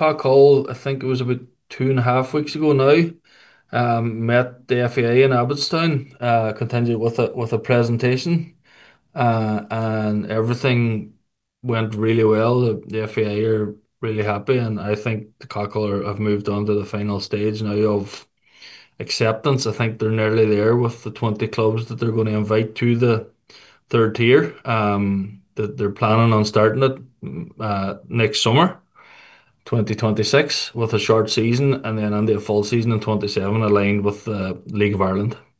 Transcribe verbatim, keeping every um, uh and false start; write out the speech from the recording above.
Cockhull, I think it was about two and a half weeks ago now. Um, met the F A A in Abbottstown, uh, continued with a with a presentation, uh, and everything went really well. The, the F A A are really happy, and I think the Cockhull are, have moved on to the final stage now of acceptance. I think they're nearly there with the twenty clubs that they're going to invite to the third tier. Um, that they're planning on starting it uh, next summer, twenty twenty-six, with a short season and then into a full season in twenty-seven aligned with the League of Ireland.